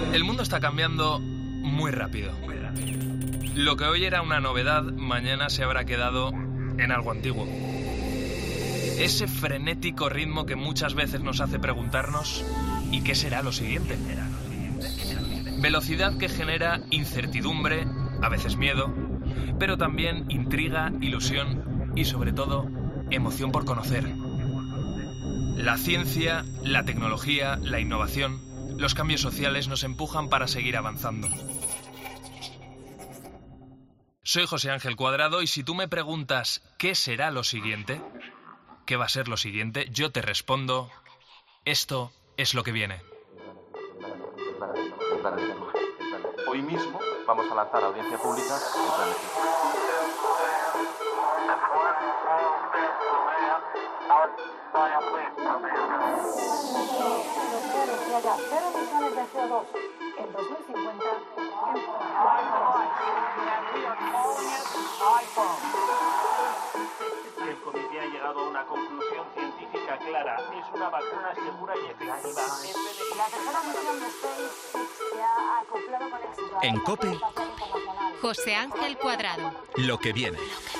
El mundo está cambiando muy rápido. Lo que hoy era una novedad, mañana se habrá quedado en algo antiguo. Ese frenético ritmo que muchas veces nos hace preguntarnos ¿y qué será lo siguiente? Velocidad que genera incertidumbre, a veces miedo, pero también intriga, ilusión y sobre todo emoción por conocer. La ciencia, la tecnología, la innovación, los cambios sociales nos empujan para seguir avanzando. Soy José Ángel Cuadrado y si tú me preguntas ¿qué será lo siguiente? ¿Qué va a ser lo siguiente? Yo te respondo, esto es lo que viene. Hoy mismo vamos a lanzar a audiencia pública el plan de ciencia. En 2050. El comité ha llegado a una conclusión científica clara. Es una vacuna segura y efectiva. La tercera misión de SpaceX se ha acoplado con éxito. En COPE, José Ángel Cuadrado. lo que viene.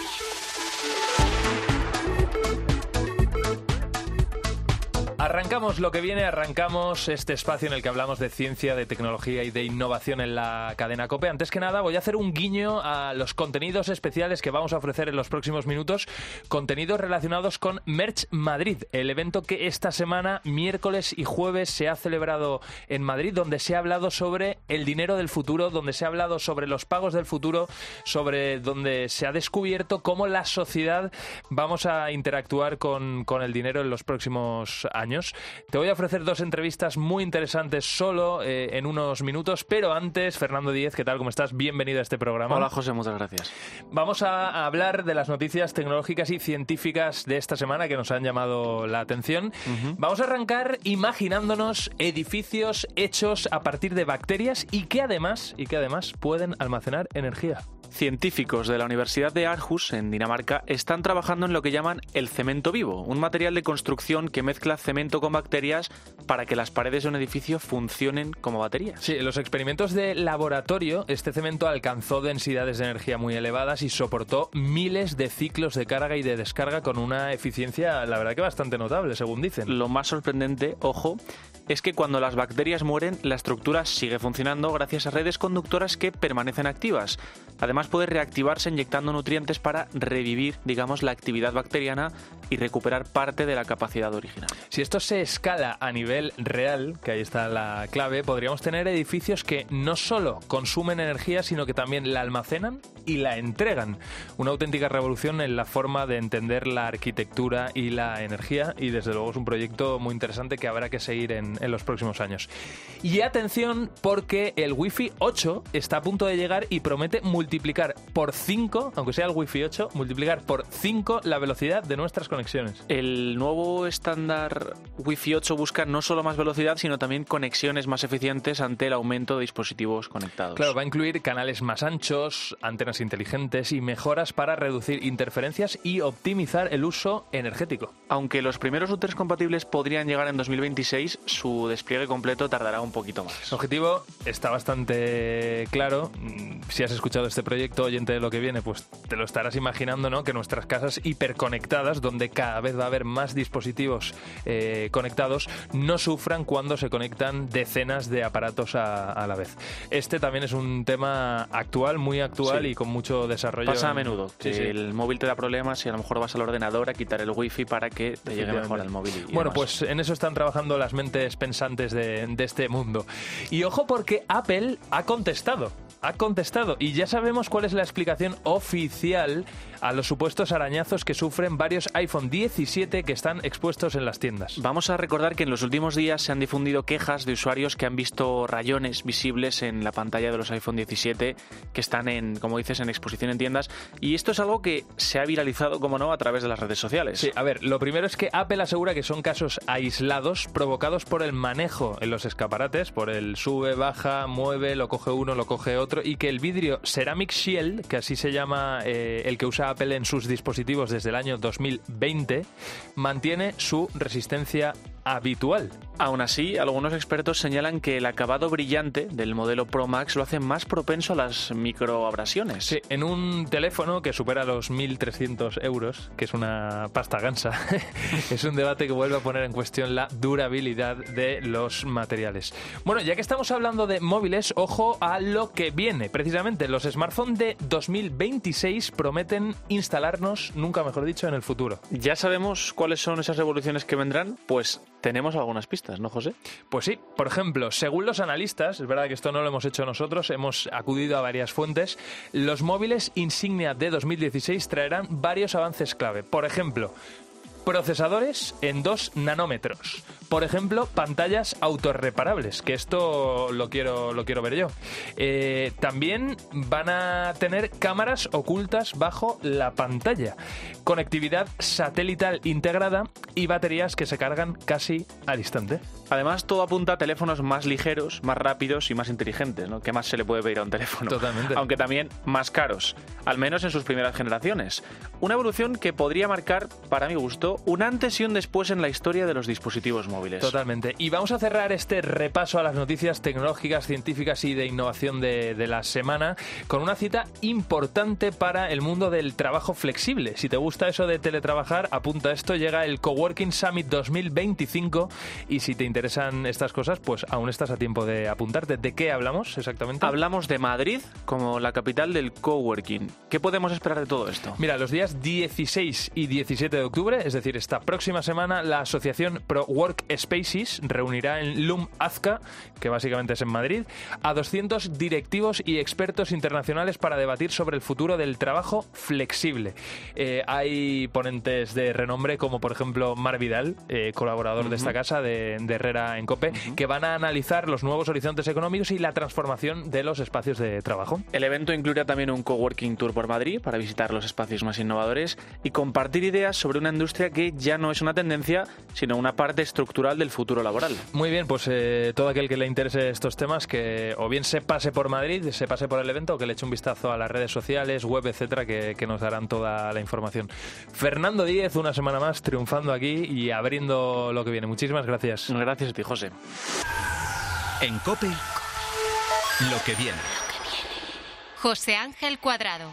Arrancamos lo que viene, arrancamos este espacio en el que hablamos de ciencia, de tecnología y de innovación en la cadena COPE. Antes que nada voy a hacer un guiño a los contenidos especiales que vamos a ofrecer en los próximos minutos, contenidos relacionados con Merch Madrid, el evento que esta semana, miércoles y jueves, se ha celebrado en Madrid, donde se ha hablado sobre el dinero del futuro, donde se ha hablado sobre los pagos del futuro, sobre donde se ha descubierto cómo la sociedad vamos a interactuar con el dinero en los próximos años. Te voy a ofrecer dos entrevistas muy interesantes solo en unos minutos, pero antes, Fernando Díez, ¿qué tal? ¿Cómo estás? Bienvenido a este programa. Hola, José, muchas gracias. Vamos a hablar de las noticias tecnológicas y científicas de esta semana que nos han llamado la atención. Vamos a arrancar imaginándonos edificios hechos a partir de bacterias y que además pueden almacenar energía. Científicos de la Universidad de Aarhus, en Dinamarca, están trabajando en lo que llaman el cemento vivo, un material de construcción que mezcla cemento con bacterias para que las paredes de un edificio funcionen como baterías. Sí, en los experimentos de laboratorio, este cemento alcanzó densidades de energía muy elevadas y soportó miles de ciclos de carga y de descarga con una eficiencia, la verdad que bastante notable, según dicen. Lo más sorprendente, ojo, es que cuando las bacterias mueren, la estructura sigue funcionando gracias a redes conductoras que permanecen activas. Además, puede reactivarse inyectando nutrientes para revivir, digamos, la actividad bacteriana y recuperar parte de la capacidad original. Si esto se escala a nivel real, que ahí está la clave, podríamos tener edificios que no solo consumen energía, sino que también la almacenan y la entregan. Una auténtica revolución en la forma de entender la arquitectura y la energía, y desde luego es un proyecto muy interesante que habrá que seguir en los próximos años. Y atención, porque el Wi-Fi 8 está a punto de llegar y promete multiplicar por 5, aunque sea el Wi-Fi 8, multiplicar por 5 la velocidad de nuestras conexiones. El nuevo estándar Wi-Fi 8 busca no solo más velocidad, sino también conexiones más eficientes ante el aumento de dispositivos conectados. Claro, va a incluir canales más anchos, antenas inteligentes y mejoras para reducir interferencias y optimizar el uso energético. Aunque los primeros routers compatibles podrían llegar en 2026, su despliegue completo tardará un poquito más. El objetivo está bastante claro. Si has escuchado este proyecto, oyente de lo que viene, pues te lo estarás imaginando, ¿no? Que nuestras casas hiperconectadas, donde cada vez va a haber más dispositivos conectados, no sufran cuando se conectan decenas de aparatos a la vez. Este también es un tema actual, muy actual, sí, y con mucho desarrollo. Pasa a menudo, que sí. El móvil te da problemas y a lo mejor vas al ordenador a quitar el wifi para que te llegue mejor al móvil. Bueno, pues en eso están trabajando las mentes pensantes de este mundo. Y ojo, porque Apple ha contestado y ya sabemos cuál es la explicación oficial a los supuestos arañazos que sufren varios iPhone 17 que están expuestos en las tiendas. Vamos a recordar que en los últimos días se han difundido quejas de usuarios que han visto rayones visibles en la pantalla de los iPhone 17 que están como dices, en exposición en tiendas, y esto es algo que se ha viralizado, como no, a través de las redes sociales. Sí, a ver, lo primero es que Apple asegura que son casos aislados provocados por el manejo en los escaparates, por el sube, baja, mueve, lo coge uno, lo coge otro, y que el vidrio Ceramic Shield, que así se llama el que usa Apple en sus dispositivos desde el año 2020, mantiene su resistencia habitual. Aún así, algunos expertos señalan que el acabado brillante del modelo Pro Max lo hace más propenso a las microabrasiones. Sí, en un teléfono que supera los 1.300 euros, que es una pasta gansa, es un debate que vuelve a poner en cuestión la durabilidad de los materiales. Bueno, ya que estamos hablando de móviles, ojo a lo que viene. Precisamente, los smartphones de 2026 prometen instalarnos, nunca mejor dicho, en el futuro. ¿Ya sabemos cuáles son esas revoluciones que vendrán? Pues tenemos algunas pistas, ¿no, José? Pues sí, por ejemplo, según los analistas, es verdad que esto no lo hemos hecho nosotros, hemos acudido a varias fuentes, los móviles insignia de 2016 traerán varios avances clave. Por ejemplo, procesadores en 2 nanómetros. Por ejemplo, pantallas autorreparables, que esto lo quiero ver yo. También van a tener cámaras ocultas bajo la pantalla, conectividad satelital integrada y baterías que se cargan casi al instante. Además, todo apunta a teléfonos más ligeros, más rápidos y más inteligentes, ¿no? ¿Qué más se le puede pedir a un teléfono? Totalmente. Aunque también más caros, al menos en sus primeras generaciones. Una evolución que podría marcar, para mi gusto, un antes y un después en la historia de los dispositivos móviles. Totalmente. Y vamos a cerrar este repaso a las noticias tecnológicas, científicas y de innovación de la semana con una cita importante para el mundo del trabajo flexible. Si te gusta eso de teletrabajar, apunta esto. Llega el Coworking Summit 2025 y si te interesan estas cosas, pues aún estás a tiempo de apuntarte. ¿De qué hablamos exactamente? Hablamos de Madrid como la capital del coworking. ¿Qué podemos esperar de todo esto? Mira, los días 16 y 17 de octubre, es decir, esta próxima semana, la asociación Pro Workspaces reunirá en LUM Azca, que básicamente es en Madrid, a 200 directivos y expertos internacionales para debatir sobre el futuro del trabajo flexible. Hay ponentes de renombre como, por ejemplo, Mar Vidal, colaborador de esta casa, de Herrera en COPE, que van a analizar los nuevos horizontes económicos y la transformación de los espacios de trabajo. El evento incluirá también un coworking tour por Madrid para visitar los espacios más innovadores y compartir ideas sobre una industria que ya no es una tendencia, sino una parte estructural del futuro laboral. Muy bien, pues todo aquel que le interese estos temas, que o bien se pase por Madrid, se pase por el evento, o que le eche un vistazo a las redes sociales, web, etcétera, que nos darán toda la información. Fernando Díez, una semana más triunfando aquí y abriendo lo que viene. Muchísimas gracias. Gracias a ti, José. En COPE, lo que viene. José Ángel Cuadrado.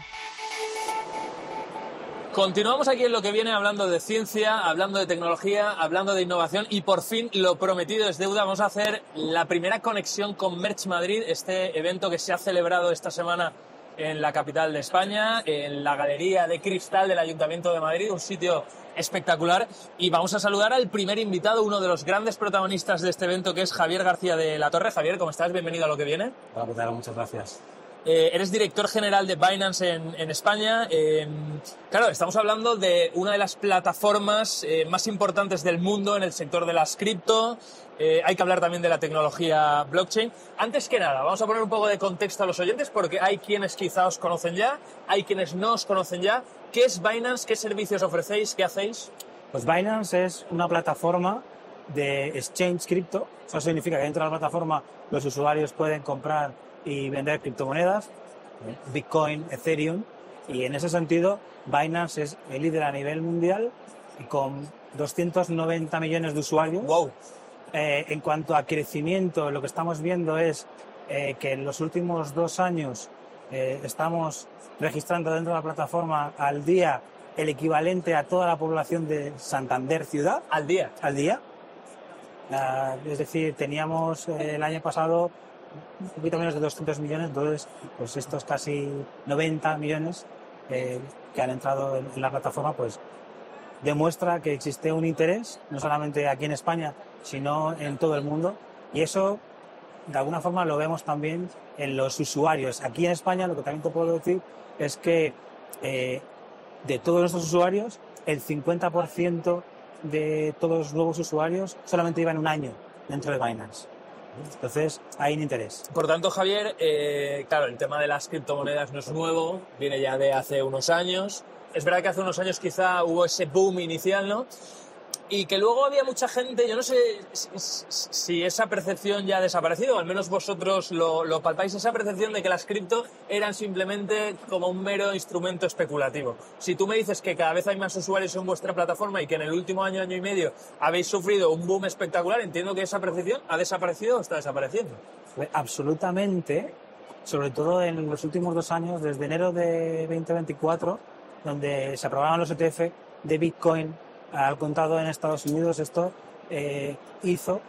Continuamos aquí en lo que viene hablando de ciencia, hablando de tecnología, hablando de innovación y por fin lo prometido es deuda. Vamos a hacer la primera conexión con Merch Madrid, este evento que se ha celebrado esta semana en la capital de España, en la Galería de Cristal del Ayuntamiento de Madrid, un sitio espectacular. Y vamos a saludar al primer invitado, uno de los grandes protagonistas de este evento, que es Javier García de la Torre. Javier, ¿cómo estás? Bienvenido a lo que viene. Hola, ¿qué tal? Muchas gracias. Eres director general de Binance en España. Claro, estamos hablando de una de las plataformas más importantes del mundo en el sector de las cripto. Hay que hablar también de la tecnología blockchain. Antes que nada, vamos a poner un poco de contexto a los oyentes porque hay quienes quizá os conocen ya, hay quienes no os conocen ya. ¿Qué es Binance? ¿Qué servicios ofrecéis? ¿Qué hacéis? Pues Binance es una plataforma de exchange cripto. Eso significa que dentro de la plataforma los usuarios pueden comprar y vender criptomonedas, Bitcoin, Ethereum, y en ese sentido Binance es el líder a nivel mundial con 290 millones de usuarios. ¡Wow! En cuanto a crecimiento, lo que estamos viendo es que en los últimos 2 años estamos registrando dentro de la plataforma al día el equivalente a toda la población de Santander ciudad. ¿Al día? Al día. Es decir, teníamos el año pasado un poquito menos de 200 millones, entonces pues estos casi 90 millones que han entrado en la plataforma, pues demuestra que existe un interés, no solamente aquí en España, sino en todo el mundo, y eso de alguna forma lo vemos también en los usuarios. Aquí en España lo que también te puedo decir es que de todos nuestros usuarios, el 50% de todos los nuevos usuarios solamente llevan un año dentro de Binance. Entonces, hay un interés. Por tanto, Javier, claro, el tema de las criptomonedas no es nuevo, viene ya de hace unos años. Es verdad que hace unos años quizá hubo ese boom inicial, ¿no? Y que luego había mucha gente, yo no sé si esa percepción ya ha desaparecido, o al menos vosotros lo palpáis, esa percepción de que las cripto eran simplemente como un mero instrumento especulativo. Si tú me dices que cada vez hay más usuarios en vuestra plataforma y que en el último año y medio habéis sufrido un boom espectacular, entiendo que esa percepción ha desaparecido o está desapareciendo. Absolutamente, sobre todo en los últimos 2 años, desde enero de 2024, donde se aprobaron los ETF de Bitcoin al contado en Estados Unidos. Esto hizo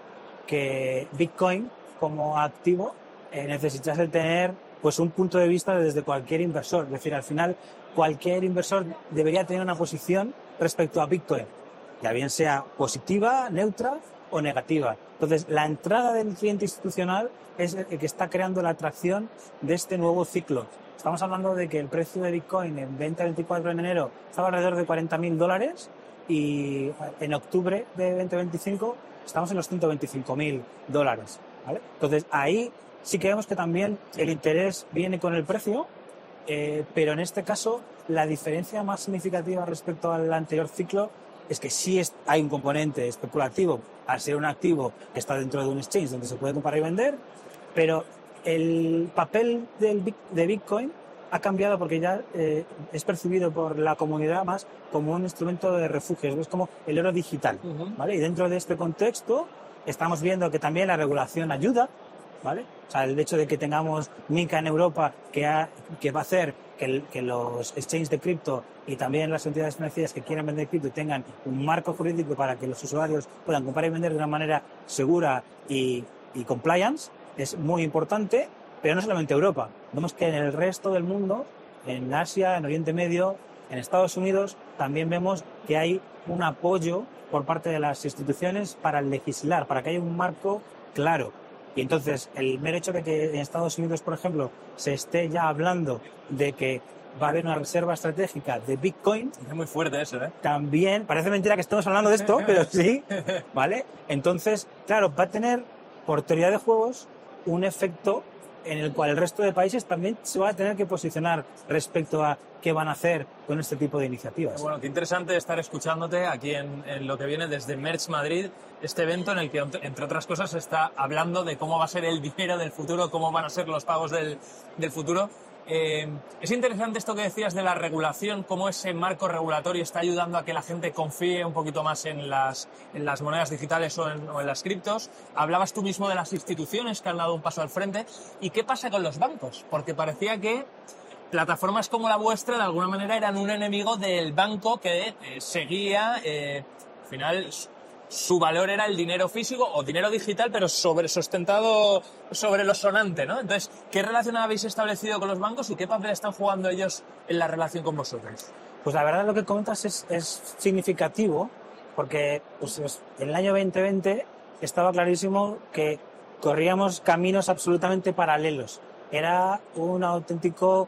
que Bitcoin como activo necesitase tener pues un punto de vista desde cualquier inversor. Es decir, al final cualquier inversor debería tener una posición respecto a Bitcoin, ya bien sea positiva, neutra o negativa. Entonces, la entrada del cliente institucional es el que está creando la atracción de este nuevo ciclo. Estamos hablando de que el precio de Bitcoin en 2024 en enero estaba alrededor de $40.000 y en octubre de 2025 estamos en los $125.000, ¿vale? Entonces, ahí sí que vemos que también el interés viene con el precio, pero en este caso la diferencia más significativa respecto al anterior ciclo es que sí hay un componente especulativo al ser un activo que está dentro de un exchange donde se puede comprar y vender, pero el papel de Bitcoin ha cambiado porque ya es percibido por la comunidad más como un instrumento de refugio, es como el oro digital, ¿vale? Y dentro de este contexto estamos viendo que también la regulación ayuda, ¿vale? O sea, el hecho de que tengamos MiCA en Europa que va a hacer que los exchanges de cripto y también las entidades financieras que quieran vender cripto tengan un marco jurídico para que los usuarios puedan comprar y vender de una manera segura y compliance es muy importante, pero no solamente Europa. Vemos que en el resto del mundo, en Asia, en Oriente Medio, en Estados Unidos, también vemos que hay un apoyo por parte de las instituciones para legislar, para que haya un marco claro. Y entonces, el mero hecho de que en Estados Unidos, por ejemplo, se esté ya hablando de que va a haber una reserva estratégica de Bitcoin. Es muy fuerte eso, ¿eh? También, parece mentira que estemos hablando de esto, pero sí, ¿vale? Entonces, claro, va a tener, por teoría de juegos, un efecto en el cual el resto de países también se va a tener que posicionar respecto a qué van a hacer con este tipo de iniciativas. Bueno, qué interesante estar escuchándote aquí en lo que viene desde Merch Madrid, este evento en el que, entre otras cosas, se está hablando de cómo va a ser el dinero del futuro, cómo van a ser los pagos del futuro. Es interesante esto que decías de la regulación, cómo ese marco regulatorio está ayudando a que la gente confíe un poquito más en las monedas digitales o en las criptos. Hablabas tú mismo de las instituciones que han dado un paso al frente. ¿Y qué pasa con los bancos? Porque parecía que plataformas como la vuestra de alguna manera eran un enemigo del banco que seguía, al final su valor era el dinero físico o dinero digital, pero sustentado sobre lo sonante, ¿no? Entonces, ¿qué relación habéis establecido con los bancos y qué papel están jugando ellos en la relación con vosotros? Pues la verdad lo que comentas es significativo, porque pues, en el año 2020 estaba clarísimo que corríamos caminos absolutamente paralelos. Era una auténtica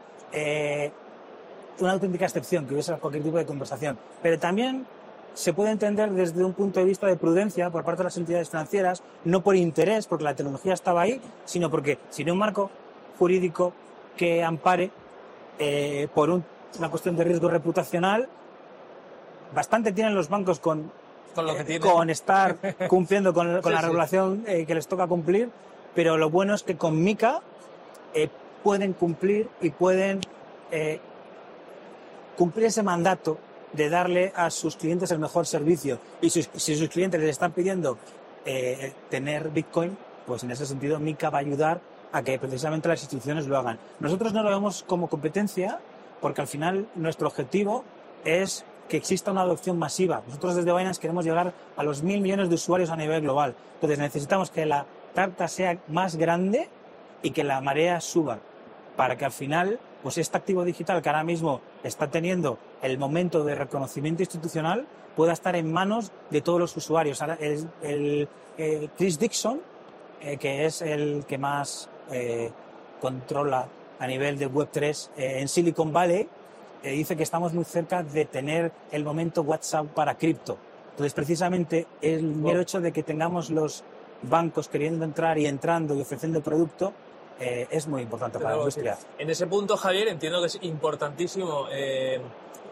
excepción que hubiese cualquier tipo de conversación. Pero también se puede entender desde un punto de vista de prudencia por parte de las entidades financieras, no por interés, porque la tecnología estaba ahí, sino porque sin un marco jurídico que ampare por una cuestión de riesgo reputacional, bastante tienen los bancos con estar cumpliendo con la regulación que les toca cumplir, pero lo bueno es que con MiCA pueden cumplir y pueden cumplir ese mandato de darle a sus clientes el mejor servicio. Y si sus clientes les están pidiendo tener Bitcoin, pues en ese sentido MiCA va a ayudar a que precisamente las instituciones lo hagan. Nosotros no lo vemos como competencia porque al final nuestro objetivo es que exista una adopción masiva. Nosotros desde Binance queremos llegar a los 1.000 millones de usuarios a nivel global. Entonces necesitamos que la tarta sea más grande y que la marea suba para que al final pues este activo digital que ahora mismo está teniendo el momento de reconocimiento institucional pueda estar en manos de todos los usuarios. Ahora, Chris Dixon, que es el que más controla a nivel de Web3 en Silicon Valley, dice que estamos muy cerca de tener el momento WhatsApp para cripto. Entonces, precisamente, el mero hecho de que tengamos los bancos queriendo entrar y entrando y ofreciendo el producto es muy importante para la industria. En ese punto, Javier, entiendo que es importantísimo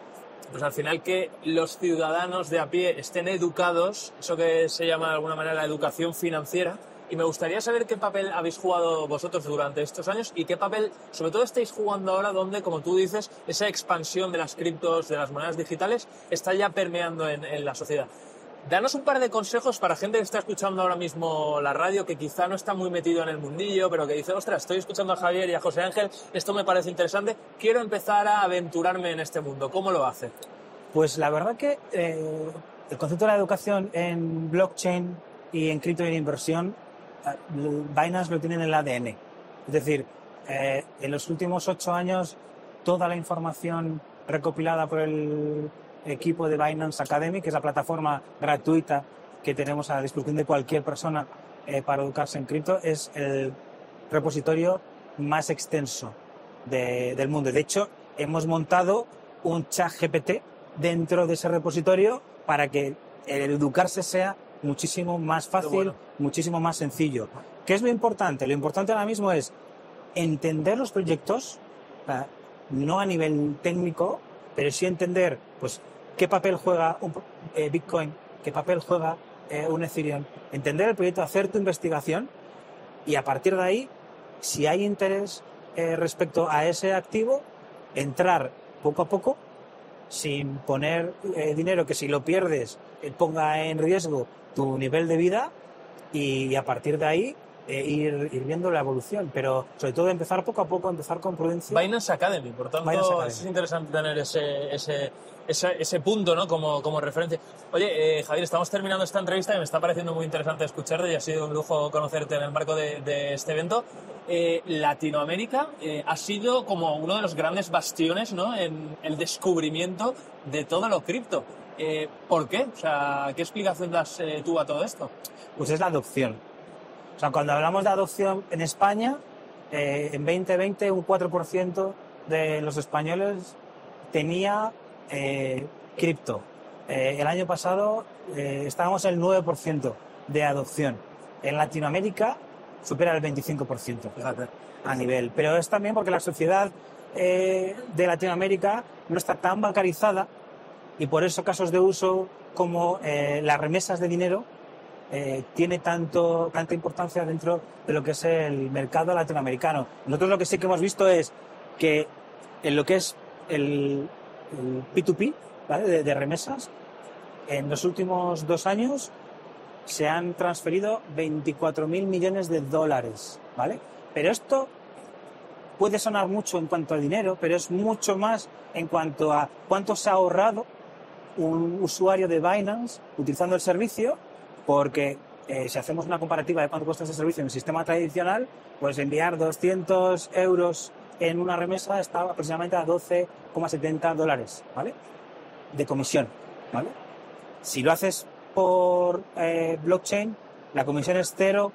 pues al final que los ciudadanos de a pie estén educados, eso que se llama de alguna manera la educación financiera. Y me gustaría saber qué papel habéis jugado vosotros durante estos años y qué papel, sobre todo, estáis jugando ahora donde, como tú dices, esa expansión de las criptos, de las monedas digitales, está ya permeando en la sociedad. Danos un par de consejos para gente que está escuchando ahora mismo la radio, que quizá no está muy metido en el mundillo, pero que dice, ostras, estoy escuchando a Javier y a José Ángel, esto me parece interesante, quiero empezar a aventurarme en este mundo. ¿Cómo lo hace? Pues la verdad que el concepto de la educación en blockchain y en cripto y en inversión, Binance lo tiene en el ADN. Es decir, en los últimos 8 años, toda la información recopilada por el equipo de Binance Academy, que es la plataforma gratuita que tenemos a la disposición de cualquier persona para educarse en cripto, es el repositorio más extenso del mundo. De hecho, hemos montado un chat GPT dentro de ese repositorio para que el educarse sea muchísimo más fácil, muchísimo más sencillo. ¿Qué es lo importante? Lo importante ahora mismo es entender los proyectos, no a nivel técnico, pero sí entender pues, qué papel juega un Bitcoin, qué papel juega un Ethereum, entender el proyecto, hacer tu investigación y a partir de ahí, si hay interés respecto a ese activo, entrar poco a poco sin poner dinero que si lo pierdes ponga en riesgo tu nivel de vida y a partir de ahí ir viendo la evolución, pero sobre todo empezar poco a poco, empezar con prudencia. Binance Academy, por tanto, es interesante tener ese punto, ¿no? como referencia. Oye, Javier, estamos terminando esta entrevista y me está pareciendo muy interesante escucharte y ha sido un lujo conocerte en el marco de este evento. Latinoamérica ha sido como uno de los grandes bastiones, ¿no? En el descubrimiento de todo lo cripto. ¿Por qué? O sea, ¿qué explicación das tú a todo esto? Pues es la adopción. O sea, cuando hablamos de adopción en España, en 2020 un 4% de los españoles tenía cripto. El año pasado estábamos en el 9% de adopción. En Latinoamérica supera el 25%, fíjate, a nivel. Pero es también porque la sociedad de Latinoamérica no está tan bancarizada y por eso casos de uso como las remesas de dinero tiene tanta importancia dentro de lo que es el mercado latinoamericano. Nosotros lo que sí que hemos visto es que en lo que es el P2P, ¿vale? de remesas, en los últimos 2 años se han transferido 24.000 millones de dólares, ¿vale? Pero esto puede sonar mucho en cuanto a dinero, pero es mucho más en cuanto a cuánto se ha ahorrado un usuario de Binance utilizando el servicio, porque si hacemos una comparativa de cuánto cuesta ese servicio en el sistema tradicional, pues enviar 200 euros en una remesa está aproximadamente a $12,70, ¿vale? De comisión, ¿vale? Si lo haces por blockchain, la comisión es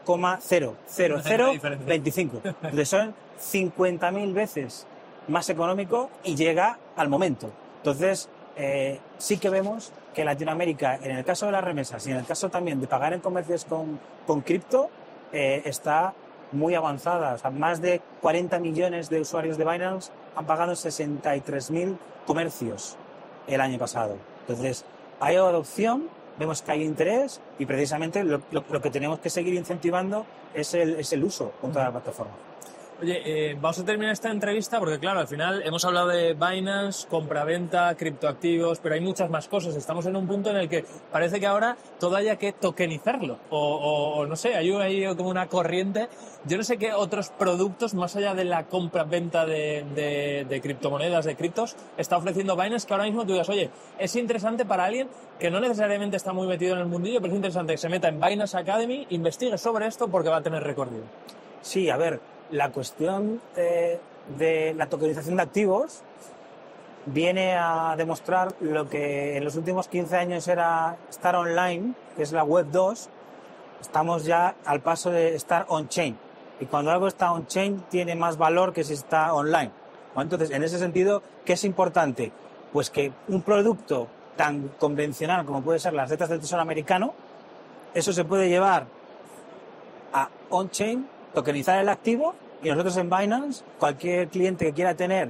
0,00025. Entonces son 50.000 veces más económico y llega al momento. Entonces, sí que vemos que Latinoamérica, en el caso de las remesas y en el caso también de pagar en comercios con cripto, está muy avanzada. O sea, más de 40 millones de usuarios de Binance han pagado en 63.000 comercios el año pasado. Entonces, hay adopción, vemos que hay interés y precisamente lo que tenemos que seguir incentivando es el uso con toda la plataforma. Oye, vamos a terminar esta entrevista porque, claro, al final hemos hablado de Binance, compraventa, criptoactivos, pero hay muchas más cosas. Estamos en un punto en el que parece que ahora todo haya que tokenizarlo. O no sé, hay como una corriente. Yo no sé qué otros productos, más allá de la compraventa de criptomonedas, de criptos, está ofreciendo Binance que ahora mismo tú digas, oye, es interesante para alguien que no necesariamente está muy metido en el mundillo, pero es interesante que se meta en Binance Academy, investigue sobre esto porque va a tener recorrido. Sí, a ver, la cuestión de la tokenización de activos viene a demostrar lo que en los últimos 15 años era estar online, que es la Web 2, estamos ya al paso de estar on-chain. Y cuando algo está on-chain tiene más valor que si está online. Entonces, en ese sentido, ¿qué es importante? Pues que un producto tan convencional como puede ser las letras del Tesoro americano, eso se puede llevar a on-chain, tokenizar el activo, y nosotros en Binance, cualquier cliente que quiera tener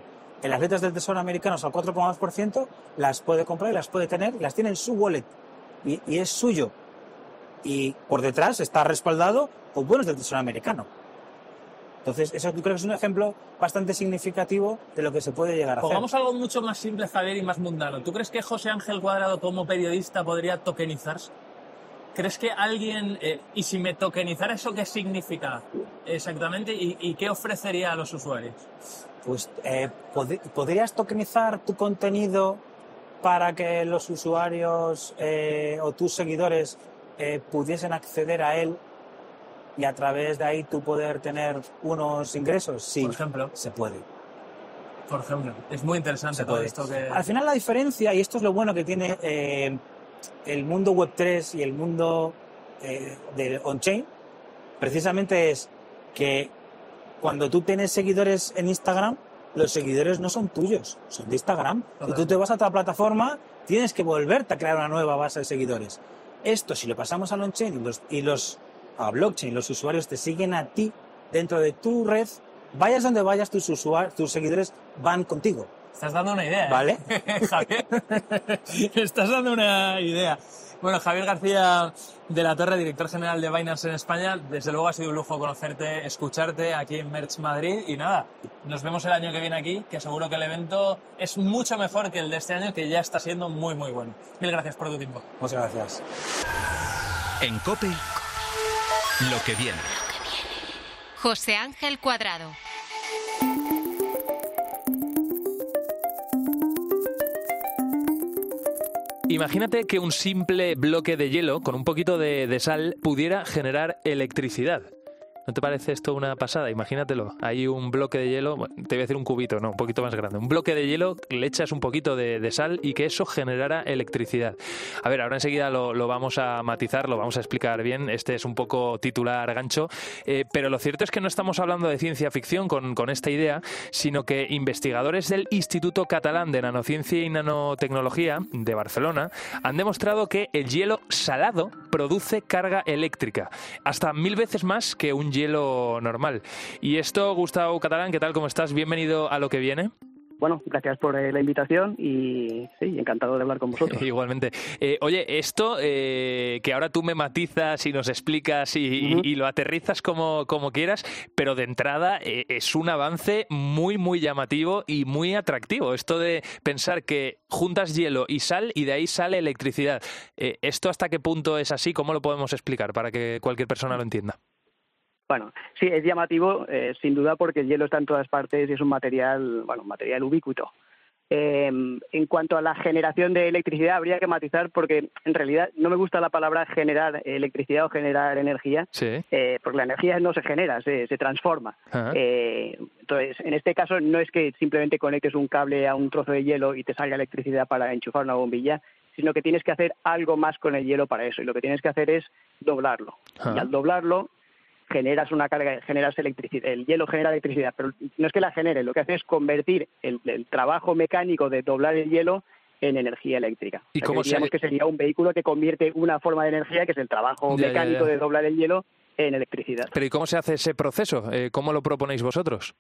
las letras del Tesoro americanos al 4,2%, las puede comprar y las puede tener, las tiene en su wallet y es suyo. Y por detrás está respaldado con bonos del Tesoro americano. Entonces, eso yo creo que es un ejemplo bastante significativo de lo que se puede llegar a hacer. Pongamos algo mucho más simple, Javier, y más mundano. ¿Tú crees que José Ángel Cuadrado, como periodista, podría tokenizarse? ¿Crees que alguien... y si me tokenizara, ¿eso qué significa exactamente? ¿Y qué ofrecería a los usuarios? Pues podrías tokenizar tu contenido para que los usuarios o tus seguidores pudiesen acceder a él y a través de ahí tú poder tener unos ingresos. Sí, por ejemplo. Se puede. Por ejemplo. Es muy interesante todo esto que... Al final la diferencia, y esto es lo bueno que tiene el mundo Web3 y el mundo de on-chain, precisamente es que cuando tú tienes seguidores en Instagram, los seguidores no son tuyos, son de Instagram. Si tú te vas a otra plataforma, tienes que volverte a crear una nueva base de seguidores. Esto, si lo pasamos al on-chain a blockchain, los usuarios te siguen a ti dentro de tu red, vayas donde vayas, tus seguidores van contigo. Estás dando una idea, ¿vale? Javier, estás dando una idea. Bueno, Javier García de la Torre, director general de Binance en España, desde luego ha sido un lujo conocerte, escucharte aquí en Merch Madrid y nada, nos vemos el año que viene aquí, que seguro que el evento es mucho mejor que el de este año, que ya está siendo muy, muy bueno. Mil gracias por tu tiempo. Muchas gracias. En COPE, lo que viene. José Ángel Cuadrado. Imagínate que un simple bloque de hielo con un poquito de sal pudiera generar electricidad. ¿No te parece esto una pasada? Imagínatelo. Hay un bloque de hielo, bueno, te voy a decir un cubito, no, un poquito más grande. Un bloque de hielo, le echas un poquito de sal y que eso generara electricidad. A ver, ahora enseguida lo vamos a matizar, lo vamos a explicar bien. Este es un poco titular gancho, pero lo cierto es que no estamos hablando de ciencia ficción con esta idea, sino que investigadores del Instituto Catalán de Nanociencia y Nanotecnología de Barcelona han demostrado que el hielo salado produce carga eléctrica, hasta 1000 veces más que un hielo normal. Y esto, Gustavo Catalán, ¿qué tal? ¿Cómo estás? Bienvenido a Lo que viene. Bueno, gracias por la invitación y sí, encantado de hablar con vosotros. Igualmente. Oye, esto que ahora tú me matizas y nos explicas y lo aterrizas como quieras, pero de entrada es un avance muy, muy llamativo y muy atractivo. Esto de pensar que juntas hielo y sal y de ahí sale electricidad. ¿Esto hasta qué punto es así? ¿Cómo lo podemos explicar para que cualquier persona lo entienda? Bueno, sí, es llamativo, sin duda, porque el hielo está en todas partes y es un material ubicuo. En cuanto a la generación de electricidad, habría que matizar porque en realidad no me gusta la palabra generar electricidad o generar energía, sí. Porque la energía no se genera, se transforma. Entonces, en este caso no es que simplemente conectes un cable a un trozo de hielo y te salga electricidad para enchufar una bombilla, sino que tienes que hacer algo más con el hielo para eso, y lo que tienes que hacer es doblarlo. Y al doblarlo generas una carga, generas electricidad. El hielo genera electricidad, pero no es que la genere, lo que hace es convertir el trabajo mecánico de doblar el hielo en energía eléctrica. ¿Y cómo diríamos que sería un vehículo que convierte una forma de energía, que es el trabajo mecánico de doblar el hielo, en electricidad. Pero ¿y cómo se hace ese proceso? ¿Cómo lo proponéis vosotros?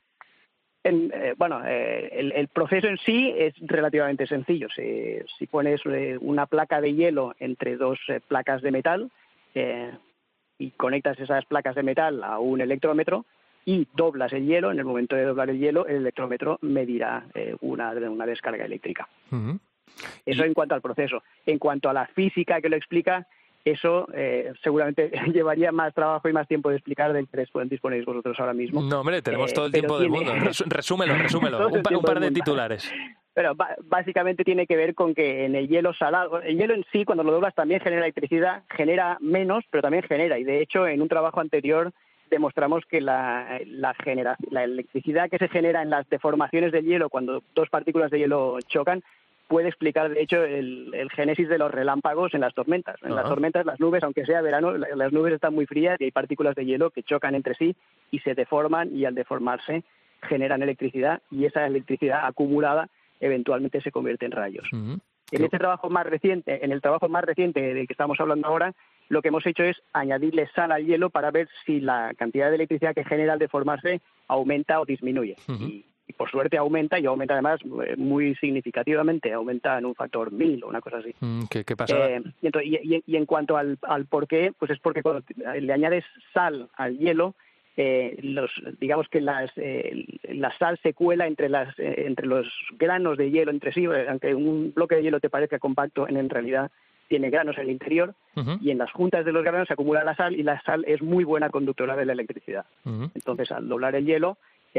El proceso en sí es relativamente sencillo. Si pones una placa de hielo entre dos placas de metal, y conectas esas placas de metal a un electrómetro y doblas el hielo, en el momento de doblar el hielo, el electrómetro medirá una descarga eléctrica. Eso en cuanto al proceso. En cuanto a la física que lo explica, eso seguramente llevaría más trabajo y más tiempo de explicar del que disponéis vosotros ahora mismo. No, hombre, tenemos todo el tiempo del mundo. Resúmelo. un par de titulares. Pero básicamente tiene que ver con que en el hielo salado, el hielo en sí, cuando lo doblas, también genera electricidad, genera menos, pero también genera. Y de hecho, en un trabajo anterior demostramos que la electricidad que se genera en las deformaciones del hielo, cuando dos partículas de hielo chocan, puede explicar, de hecho, el génesis de los relámpagos en las tormentas. En las tormentas, las nubes, aunque sea verano, las nubes están muy frías y hay partículas de hielo que chocan entre sí y se deforman, y al deformarse generan electricidad, y esa electricidad acumulada eventualmente se convierte en rayos. En este trabajo más reciente, en el trabajo más reciente del que estamos hablando ahora, lo que hemos hecho es añadirle sal al hielo para ver si la cantidad de electricidad que genera al deformarse aumenta o disminuye. por suerte aumenta, y aumenta además muy significativamente, aumenta en un factor 1000 o una cosa así. ¿Qué pasa? Y en cuanto al por qué, pues es porque cuando le añades sal al hielo, digamos que la sal se cuela entre los granos de hielo entre sí, aunque un bloque de hielo te parezca compacto, en realidad tiene granos en el interior, y en las juntas de los granos se acumula la sal, y la sal es muy buena conductora de la electricidad. Entonces, al doblar el hielo,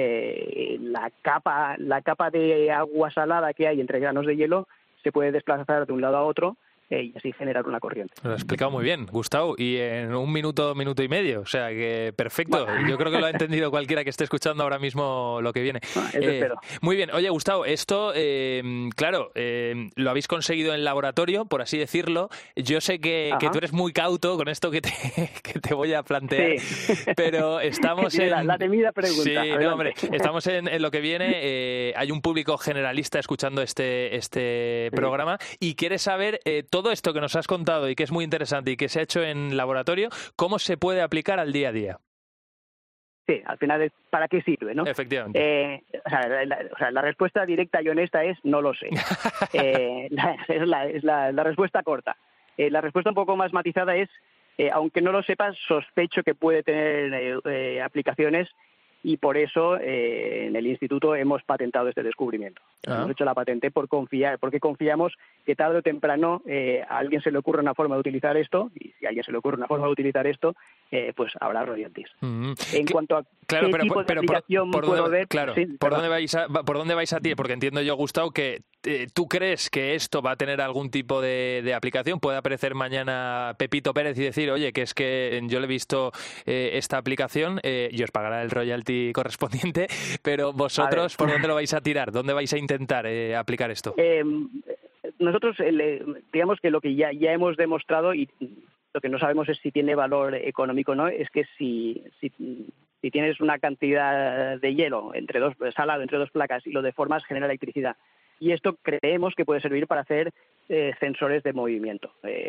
la capa de agua salada que hay entre granos de hielo se puede desplazar de un lado a otro, y así generar una corriente. Lo has explicado muy bien, Gustavo, y en un minuto y medio, o sea que perfecto. Yo creo que lo ha entendido cualquiera que esté escuchando ahora mismo lo que viene. Eso espero. Muy bien. Oye, Gustavo, esto, claro, lo habéis conseguido en laboratorio, por así decirlo. Yo sé que tú eres muy cauto con esto que te voy a plantear, pero estamos en... La temida pregunta. Sí, adelante. no, hombre, estamos en lo que viene. Hay un público generalista escuchando este programa y quiere saber... todo esto que nos has contado y que es muy interesante y que se ha hecho en laboratorio, ¿cómo se puede aplicar al día a día? Sí, al final es para qué sirve, ¿no? Efectivamente. La respuesta directa y honesta es no lo sé. Es la respuesta corta. La respuesta un poco más matizada es, aunque no lo sepas, sospecho que puede tener aplicaciones, y por eso en el instituto hemos patentado este descubrimiento. Hemos hecho la patente porque confiamos que tarde o temprano a alguien se le ocurre una forma de utilizar esto, y si a alguien se le ocurre una forma de utilizar esto, pues habrá royalties. En cuanto a qué tipo de aplicación puedo ver... Claro, sí, ¿por dónde vais a ti? Porque entiendo yo, Gustavo, que tú crees que esto va a tener algún tipo de aplicación. Puede aparecer mañana Pepito Pérez y decir, oye, que es que yo le he visto esta aplicación y os pagará el royalty correspondiente, pero vosotros, ¿por dónde lo vais a tirar? ¿Dónde vais a intentar aplicar esto? Nosotros, digamos que lo que ya hemos demostrado, y lo que no sabemos es si tiene valor económico o no, es que si tienes una cantidad de hielo salado entre dos placas y lo deformas, genera electricidad. Y esto creemos que puede servir para hacer sensores de movimiento.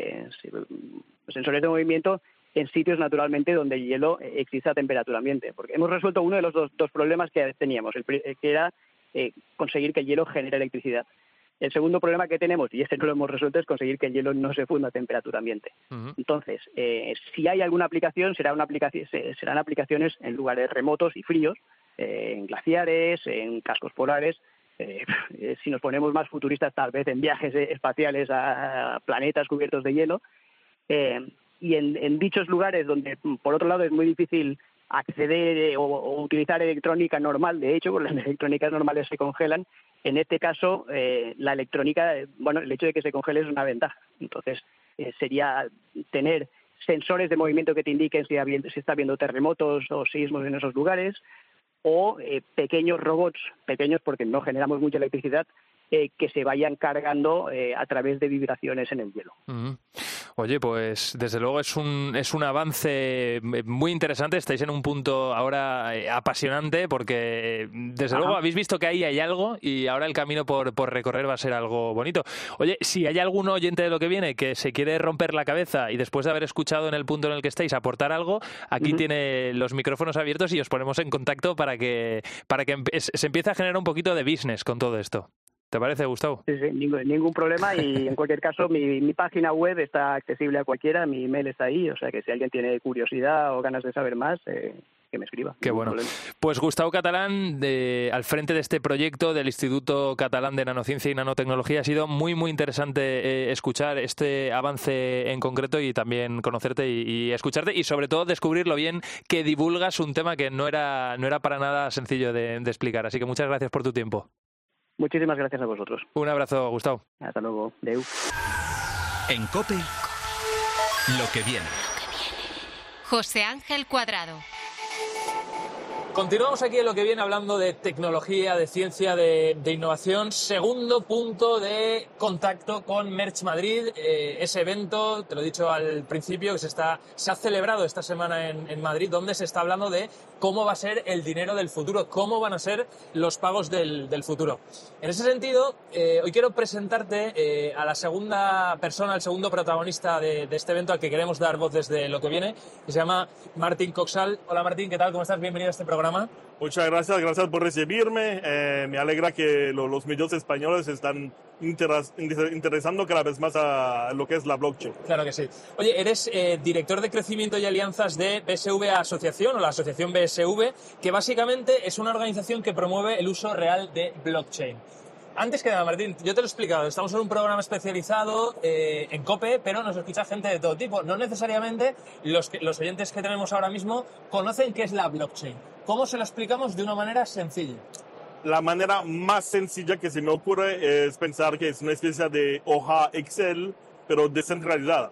Sensores de movimiento en sitios naturalmente donde el hielo existe a temperatura ambiente, porque hemos resuelto uno de los dos problemas que teníamos, que era conseguir que el hielo genere electricidad. El segundo problema que tenemos, y este no lo hemos resuelto, es conseguir que el hielo no se funda a temperatura ambiente. Entonces, si hay alguna aplicación, serán aplicaciones en lugares remotos y fríos, en glaciares, en cascos polares. Si nos ponemos más futuristas, tal vez en viajes espaciales a planetas cubiertos de hielo. Y en dichos lugares donde, por otro lado, es muy difícil acceder o utilizar electrónica normal, de hecho, porque las electrónicas normales se congelan. En este caso, la electrónica, el hecho de que se congele es una ventaja. Entonces, sería tener sensores de movimiento que te indiquen si está habiendo terremotos o sismos en esos lugares, o pequeños robots, pequeños porque no generamos mucha electricidad, que se vayan cargando a través de vibraciones en el hielo. Oye, pues desde luego es un avance muy interesante. Estáis en un punto ahora apasionante porque desde luego habéis visto que ahí hay algo y ahora el camino por recorrer va a ser algo bonito. Oye, si hay algún oyente de lo que viene que se quiere romper la cabeza y después de haber escuchado en el punto en el que estáis aportar algo, aquí tiene los micrófonos abiertos y os ponemos en contacto para que se empiece a generar un poquito de business con todo esto. ¿Te parece, Gustavo? Sí, ningún problema, y en cualquier caso mi página web está accesible a cualquiera, mi email está ahí, o sea que si alguien tiene curiosidad o ganas de saber más, que me escriba. Qué bueno. Pues Gustavo Catalán, al frente de este proyecto del Instituto Catalán de Nanociencia y Nanotecnología, ha sido muy, muy interesante escuchar este avance en concreto y también conocerte y escucharte y sobre todo descubrir lo bien que divulgas un tema que no era para nada sencillo de explicar. Así que muchas gracias por tu tiempo. Muchísimas gracias a vosotros. Un abrazo, Gustavo. Hasta luego. Deu. En COPE, lo que viene. José Ángel Cuadrado. Continuamos aquí en lo que viene hablando de tecnología, de ciencia, de innovación. Segundo punto de contacto con Merch Madrid. Ese evento, te lo he dicho al principio, que se ha celebrado esta semana en Madrid, donde se está hablando de cómo va a ser el dinero del futuro, cómo van a ser los pagos del futuro. En ese sentido, hoy quiero presentarte a la segunda persona, al segundo protagonista de este evento al que queremos dar voz desde lo que viene, que se llama Martín Coxal. Hola Martín, ¿qué tal? ¿Cómo estás? Bienvenido a este programa. programa. Muchas gracias por recibirme. Me alegra que los medios españoles están interesando cada vez más a lo que es la blockchain. Claro que sí. Oye, eres director de crecimiento y alianzas de BSV Asociación, o la Asociación BSV, que básicamente es una organización que promueve el uso real de blockchain. Antes que nada, Martín, yo te lo he explicado, estamos en un programa especializado en COPE, pero nos escucha gente de todo tipo. No necesariamente los oyentes que tenemos ahora mismo conocen qué es la blockchain. ¿Cómo se lo explicamos de una manera sencilla? La manera más sencilla que se me ocurre es pensar que es una especie de hoja Excel, pero descentralizada.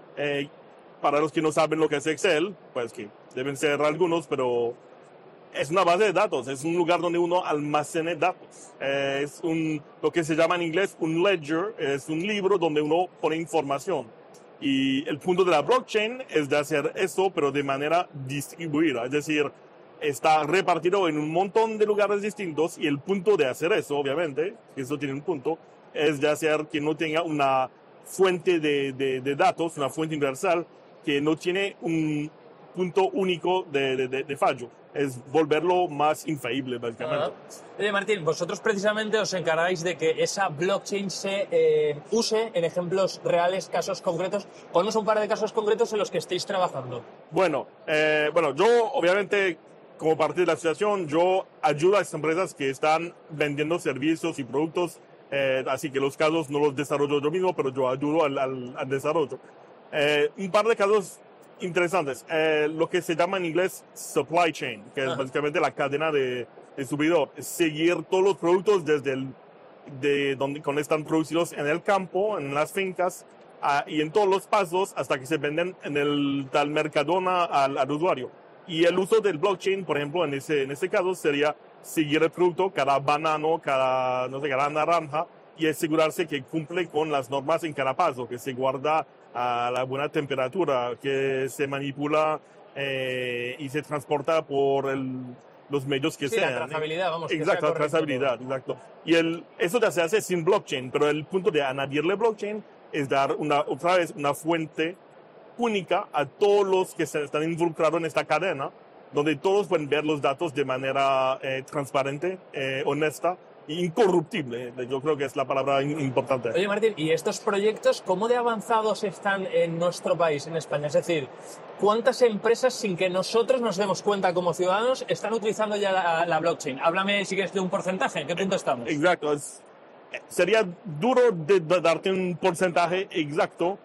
Para los que no saben lo que es Excel, pues que deben ser algunos, pero es una base de datos, es un lugar donde uno almacena datos. Es lo que se llama en inglés un ledger, es un libro donde uno pone información. Y el punto de la blockchain es de hacer eso, pero de manera distribuida, es decir, está repartido en un montón de lugares distintos, y el punto de hacer eso, obviamente, eso tiene un punto, es de hacer que no tenga una fuente de datos, una fuente universal, que no tiene un punto único de fallo. Es volverlo más infalible, básicamente. Oye, Martín, vosotros precisamente os encargáis de que esa blockchain se use en ejemplos reales, casos concretos. Ponnos un par de casos concretos en los que estéis trabajando. Bueno, yo obviamente, como parte de la asociación, yo ayudo a estas empresas que están vendiendo servicios y productos, así que los casos no los desarrollo yo mismo, pero yo ayudo al desarrollo. Un par de casos interesantes. Lo que se llama en inglés supply chain, que es básicamente la cadena de suplidor. Es seguir todos los productos desde cuando están producidos en el campo, en las fincas, y en todos los pasos hasta que se venden en el tal Mercadona al usuario. Y el uso del blockchain, por ejemplo, en ese caso sería seguir el producto, cada banano, cada naranja, y asegurarse que cumple con las normas en cada paso, que se guarda a la buena temperatura, que se manipula y se transporta por los medios que sean. La trazabilidad, vamos. Exacto, la trazabilidad, exacto. Y eso ya se hace sin blockchain, pero el punto de añadirle blockchain es dar otra vez una fuente única a todos los que están involucrados en esta cadena, donde todos pueden ver los datos de manera transparente, honesta, incorruptible. Yo creo que es la palabra importante. Oye, Martín, ¿y estos proyectos cómo de avanzados están en nuestro país, en España? Es decir, ¿cuántas empresas, sin que nosotros nos demos cuenta como ciudadanos, están utilizando ya la blockchain? Háblame, si quieres, de un porcentaje. ¿En qué punto estamos? Exacto. Sería duro de darte un porcentaje exacto,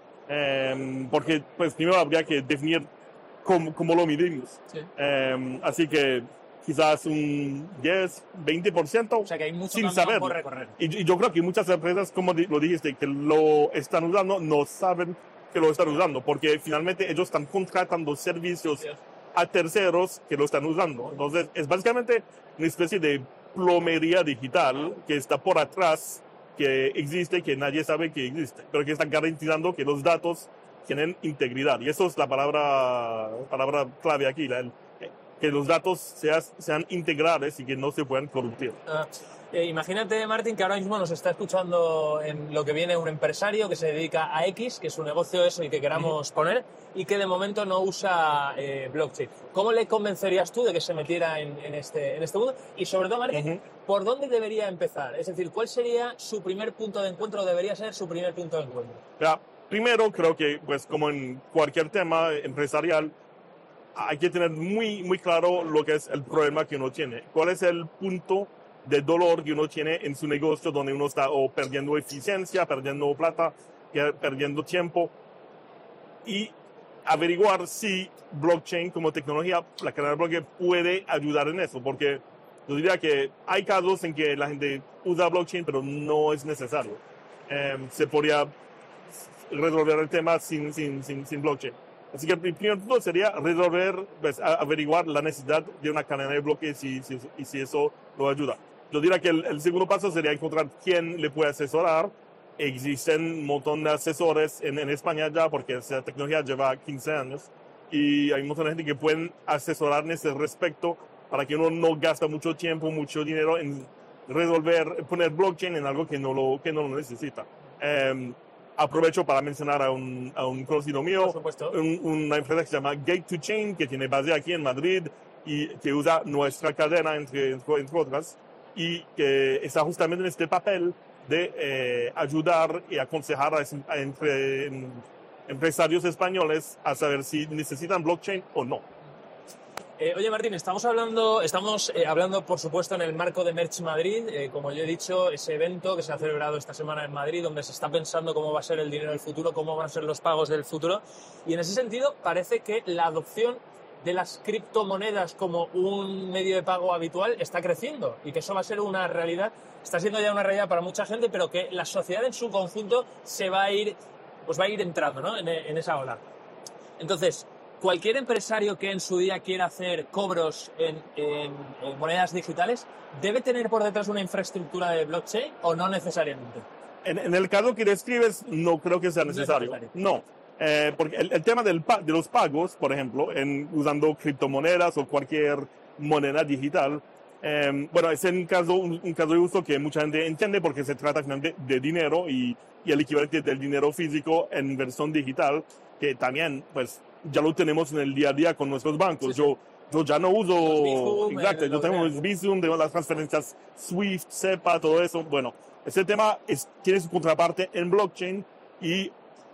porque pues primero habría que definir cómo lo medimos. Sí. Así que quizás un 10, 20%, o sea que hay mucho sin saber por recorrer. Y yo creo que muchas empresas, como lo dijiste, que lo están usando, no saben que lo están usando, porque finalmente ellos están contratando servicios a terceros que lo están usando. Entonces, es básicamente una especie de plomería digital que está por atrás, que existe, que nadie sabe que existe, pero que está garantizando que los datos tienen integridad. Y eso es la palabra clave aquí, que los datos sean integrales y que no se puedan corruptir. Imagínate, Martín, que ahora mismo nos está escuchando en lo que viene un empresario que se dedica a X, que es su negocio eso y que queramos poner, y que de momento no usa blockchain. ¿Cómo le convencerías tú de que se metiera en este mundo? Y sobre todo, Martín, ¿por dónde debería empezar? Es decir, ¿cuál sería su primer punto de encuentro o debería ser su primer punto de encuentro? Primero, creo que, pues, como en cualquier tema empresarial, hay que tener muy, muy claro lo que es el problema que uno tiene. ¿Cuál es el punto de dolor que uno tiene en su negocio donde uno está o perdiendo eficiencia, perdiendo plata, perdiendo tiempo? Y averiguar si blockchain como tecnología, la cadena de blockchain puede ayudar en eso. Porque yo diría que hay casos en que la gente usa blockchain, pero no es necesario. Se podría resolver el tema sin blockchain. Así que el primer punto sería averiguar la necesidad de una cadena de bloques y si eso lo ayuda. Yo diría que el segundo paso sería encontrar quién le puede asesorar. Existen un montón de asesores en España ya, porque esa tecnología lleva 15 años, y hay un montón de gente que pueden asesorar en ese respecto para que uno no gasta mucho tiempo, mucho dinero en poner blockchain en algo que no lo necesita. Aprovecho para mencionar a un conocido mío, una empresa que se llama Gate2Chain, que tiene base aquí en Madrid, y que usa nuestra cadena, entre otras, y que está justamente en este papel de ayudar y aconsejar a empresarios españoles a saber si necesitan blockchain o no. Oye, Martín, estamos hablando, por supuesto, en el marco de Merch Madrid. Como yo he dicho, ese evento que se ha celebrado esta semana en Madrid, donde se está pensando cómo va a ser el dinero del futuro, cómo van a ser los pagos del futuro. Y en ese sentido, parece que la adopción de las criptomonedas como un medio de pago habitual está creciendo y que eso va a ser una realidad, está siendo ya una realidad para mucha gente, pero que la sociedad en su conjunto va a ir entrando, ¿no? en esa ola. Entonces, cualquier empresario que en su día quiera hacer cobros en monedas digitales, ¿debe tener por detrás una infraestructura de blockchain o no necesariamente? En el caso que describes, no creo que sea necesario. No. Porque el tema de los pagos, por ejemplo, usando criptomonedas o cualquier moneda digital, bueno, es un caso de uso que mucha gente entiende porque se trata finalmente de dinero y el equivalente del dinero físico en versión digital, que también, pues, ya lo tenemos en el día a día con nuestros bancos. Sí, sí. Yo ya no uso... Bizum, exacto, yo tengo Bizum, tengo las transferencias SWIFT, SEPA, todo eso. Bueno, ese tema tiene su contraparte en blockchain y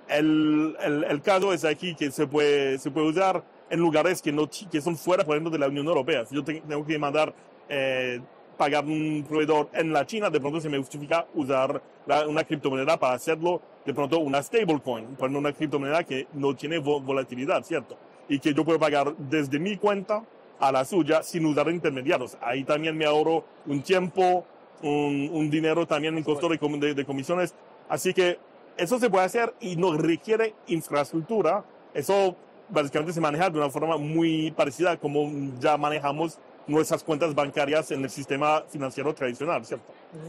el caso es aquí que se puede usar en lugares que son fuera, por ejemplo, de la Unión Europea. Si yo tengo que pagar un proveedor en la China, de pronto se me justifica usar una criptomoneda para hacerlo, de pronto una stablecoin, por ejemplo, una criptomoneda que no tiene volatilidad, ¿cierto? Y que yo puedo pagar desde mi cuenta a la suya sin usar intermediarios. Ahí también me ahorro un tiempo, un dinero también en costo de comisiones. Así que eso se puede hacer y no requiere infraestructura. Eso básicamente se maneja de una forma muy parecida a como ya manejamos nuestras cuentas bancarias en el sistema financiero tradicional, ¿cierto?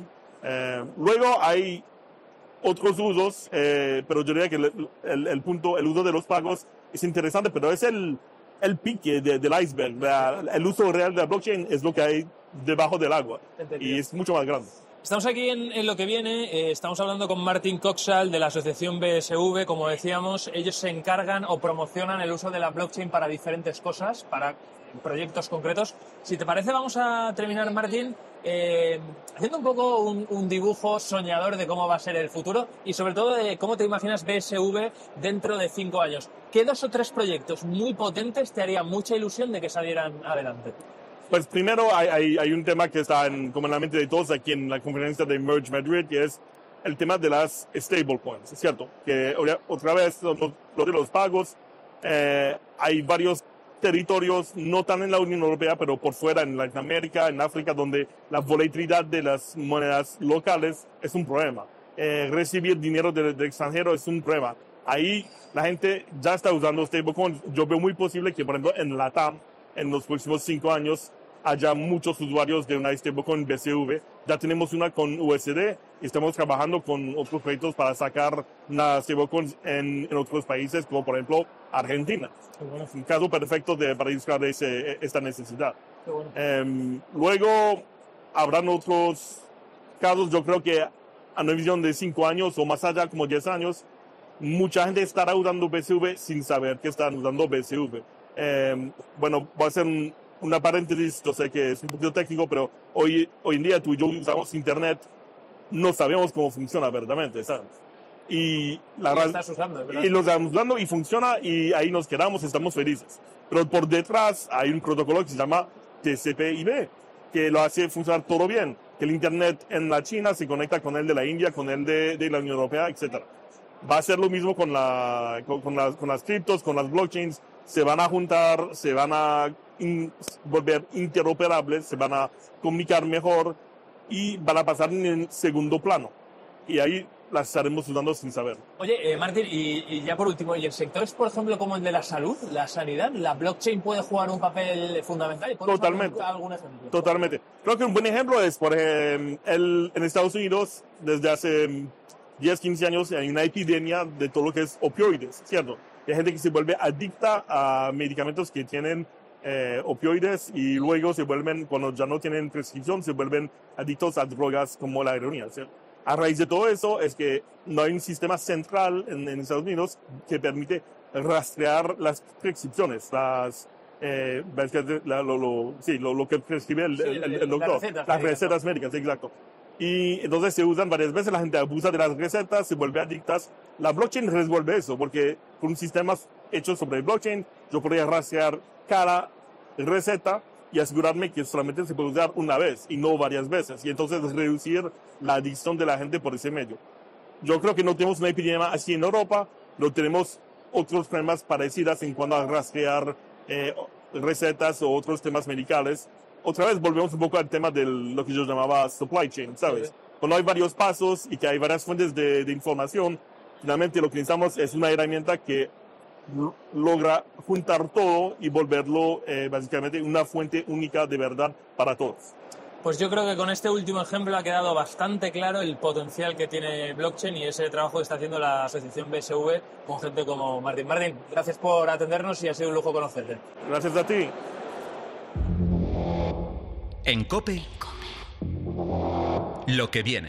Luego hay otros usos, pero yo diría que el uso de los pagos es interesante, pero es el pique del iceberg. El uso real de la blockchain es lo que hay debajo del agua. Entendido. Y es mucho más grande. Estamos aquí en lo que viene, estamos hablando con Martin Coxall de la asociación BSV, como decíamos, ellos se encargan o promocionan el uso de la blockchain para diferentes cosas, para proyectos concretos. Si te parece, vamos a terminar, Martin, haciendo un poco un dibujo soñador de cómo va a ser el futuro y sobre todo de cómo te imaginas BSV dentro de 5 años. ¿Qué 2 o 3 proyectos muy potentes te haría mucha ilusión de que salieran adelante? Pues primero hay un tema que está como en la mente de todos aquí en la conferencia de Merge Madrid, que es el tema de las stablecoins, ¿cierto? Que otra vez lo de los pagos, hay varios territorios, no tan en la Unión Europea, pero por fuera, en Latinoamérica, en África, donde la volatilidad de las monedas locales es un problema. Recibir dinero del extranjero es un problema. Ahí la gente ya está usando stablecoins. Yo veo muy posible que, por ejemplo, en LATAM, en los próximos 5 años, haya muchos usuarios de una stablecoin BSV. Ya tenemos una con USD y estamos trabajando con otros proyectos para sacar una stablecoin en otros países, como por ejemplo Argentina. Es un caso perfecto para ilustrar esta necesidad. Luego habrán otros casos. Yo creo que a una visión de 5 años o más allá, como 10 años, mucha gente estará usando BSV sin saber que están usando BSV. Bueno, voy a hacer una paréntesis, yo sé que es un poquito técnico, pero hoy en día tú y yo usamos Internet, no sabemos cómo funciona verdaderamente, ¿sabes? Y lo estamos usando y funciona y ahí nos quedamos, estamos felices. Pero por detrás hay un protocolo que se llama TCP/IP, que lo hace funcionar todo bien, que el Internet en la China se conecta con el de la India, con el de la Unión Europea, etc. Va a ser lo mismo con las criptos, con las blockchains. Se van a juntar, se van a volver interoperables, se van a comunicar mejor y van a pasar en segundo plano. Y ahí las estaremos usando sin saber. Oye, Martín, y ya por último, ¿y en sectores, por ejemplo, como el de la salud, la sanidad, la blockchain puede jugar un papel fundamental? Totalmente. ¿Algún ejemplo? Totalmente. Creo que un buen ejemplo es, por ejemplo, en Estados Unidos, desde hace 10, 15 años, hay una epidemia de todo lo que es opioides, ¿cierto? Hay gente que se vuelve adicta a medicamentos que tienen opioides y luego cuando ya no tienen prescripción, se vuelven adictos a drogas como la heroína, ¿cierto? A raíz de todo eso es que no hay un sistema central en Estados Unidos que permite rastrear las prescripciones, ves que lo que prescribe el doctor, las recetas médicas, exacto. Y entonces se usan varias veces, la gente abusa de las recetas, se vuelve adictas. La blockchain resuelve eso, porque con un sistema hecho sobre blockchain, yo podría rastrear cada receta y asegurarme que solamente se puede usar una vez y no varias veces, y entonces reducir la adicción de la gente por ese medio. Yo creo que no tenemos una epidemia así en Europa, no tenemos otros problemas parecidos en cuanto a rastrear recetas o otros temas medicales. Otra vez volvemos un poco al tema de lo que yo llamaba supply chain, ¿sabes? Cuando hay varios pasos y que hay varias fuentes de información, finalmente lo que necesitamos es una herramienta que logra juntar todo y volverlo básicamente una fuente única de verdad para todos. Pues yo creo que con este último ejemplo ha quedado bastante claro el potencial que tiene blockchain y ese trabajo que está haciendo la asociación BSV con gente como Martín. Martín, gracias por atendernos y ha sido un lujo conocerte. Gracias a ti. En COPE, lo que viene.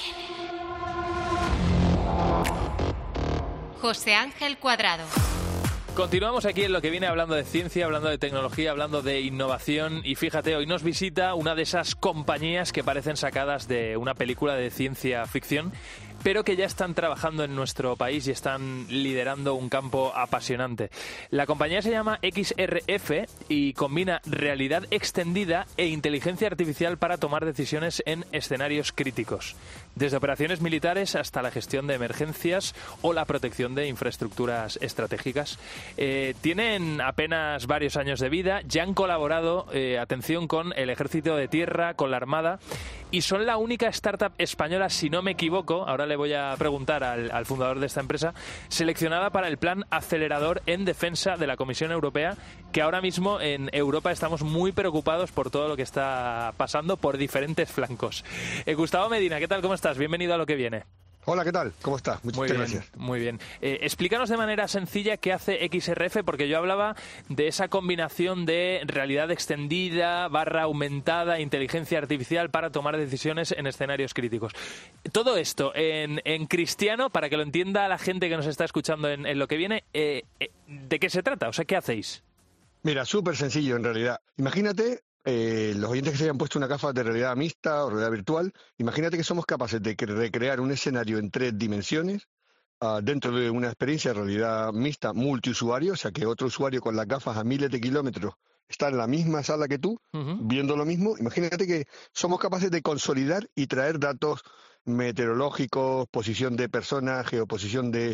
José Ángel Cuadrado. Continuamos aquí en lo que viene, hablando de ciencia, hablando de tecnología, hablando de innovación, y fíjate, hoy nos visita una de esas compañías que parecen sacadas de una película de ciencia ficción, pero que ya están trabajando en nuestro país y están liderando un campo apasionante. La compañía se llama XRF y combina realidad extendida e inteligencia artificial para tomar decisiones en escenarios críticos, desde operaciones militares hasta la gestión de emergencias o la protección de infraestructuras estratégicas. Tienen apenas varios años de vida, ya han colaborado, atención, con el Ejército de Tierra, con la Armada, y son la única startup española, si no me equivoco, ahora le voy a preguntar al fundador de esta empresa, seleccionada para el plan acelerador en defensa de la Comisión Europea, que ahora mismo en Europa estamos muy preocupados por todo lo que está pasando por diferentes flancos. Gustavo Medina, ¿qué tal? ¿Cómo estás? Bienvenido a Lo que viene. Hola, ¿qué tal? ¿Cómo estás? Muchas gracias. Muy bien. Explícanos de manera sencilla qué hace XRF, porque yo hablaba de esa combinación de realidad extendida, aumentada, inteligencia artificial para tomar decisiones en escenarios críticos. Todo esto en cristiano, para que lo entienda la gente que nos está escuchando en Lo que viene, ¿de qué se trata? O sea, ¿qué hacéis? Mira, súper sencillo en realidad. Imagínate... los oyentes que se hayan puesto una gafas de realidad mixta o realidad virtual, imagínate que somos capaces de recrear un escenario en 3 dimensiones dentro de una experiencia de realidad mixta multiusuario, o sea que otro usuario con las gafas a miles de kilómetros está en la misma sala que tú, viendo lo mismo. Imagínate que somos capaces de consolidar y traer datos meteorológicos, posición de personas, geoposición de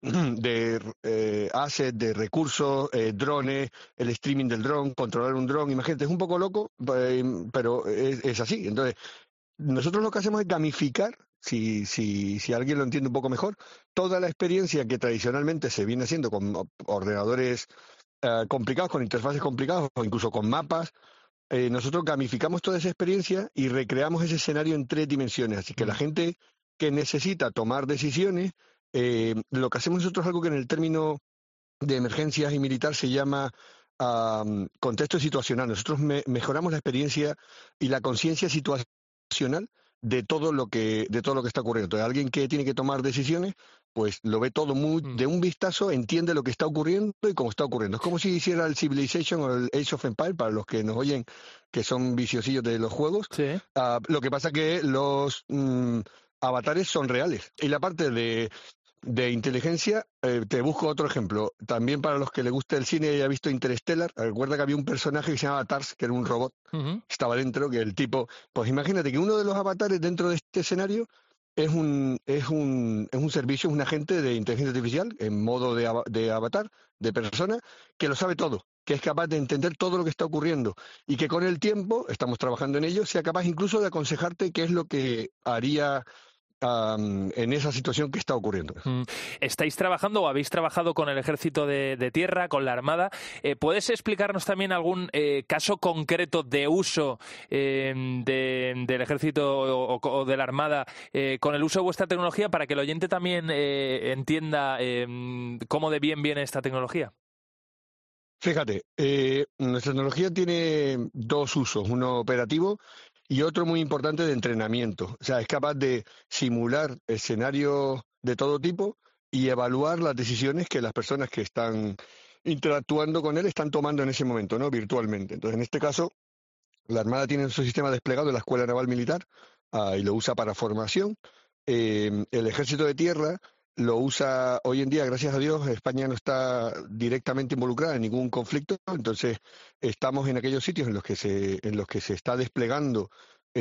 assets, de recursos, drones, el streaming del dron, controlar un dron. Imagínate, es un poco loco, pero es así. Entonces, nosotros lo que hacemos es gamificar, si alguien lo entiende un poco mejor, toda la experiencia que tradicionalmente se viene haciendo con ordenadores complicados, con interfaces complicadas o incluso con mapas. Nosotros gamificamos toda esa experiencia y recreamos ese escenario en 3 dimensiones. Así que la gente que necesita tomar decisiones, lo que hacemos nosotros es algo que en el término de emergencias y militar se llama contexto situacional. Nosotros mejoramos la experiencia y la conciencia situacional de todo lo que está ocurriendo. Entonces, alguien que tiene que tomar decisiones, pues lo ve todo de un vistazo, entiende lo que está ocurriendo y cómo está ocurriendo. Es como si hiciera el Civilization o el Age of Empires, para los que nos oyen, que son viciosillos de los juegos. Sí. Lo que pasa que los avatares son reales. Y la parte de inteligencia, te busco otro ejemplo. También para los que les guste el cine y haya visto Interstellar, recuerda que había un personaje que se llamaba TARS, que era un robot, estaba dentro, que el tipo... Pues imagínate que uno de los avatares dentro de este escenario es un servicio, es un agente de inteligencia artificial en modo de avatar, de persona, que lo sabe todo, que es capaz de entender todo lo que está ocurriendo y que con el tiempo, estamos trabajando en ello, sea capaz incluso de aconsejarte qué es lo que haría en esa situación que está ocurriendo. ¿Estáis trabajando o habéis trabajado con el Ejército de Tierra, con la Armada? ¿Puedes explicarnos también algún caso concreto de uso del Ejército o de la Armada con el uso de vuestra tecnología, para que el oyente también entienda cómo de bien viene esta tecnología? Fíjate, nuestra tecnología tiene 2 usos, uno operativo y otro muy importante de entrenamiento. O sea, es capaz de simular escenarios de todo tipo y evaluar las decisiones que las personas que están interactuando con él están tomando en ese momento, ¿no? Virtualmente. Entonces, en este caso, la Armada tiene su sistema desplegado en la Escuela Naval Militar y lo usa para formación. El Ejército de Tierra lo usa hoy en día, gracias a Dios. España no está directamente involucrada en ningún conflicto, entonces estamos en aquellos sitios en los que se está desplegando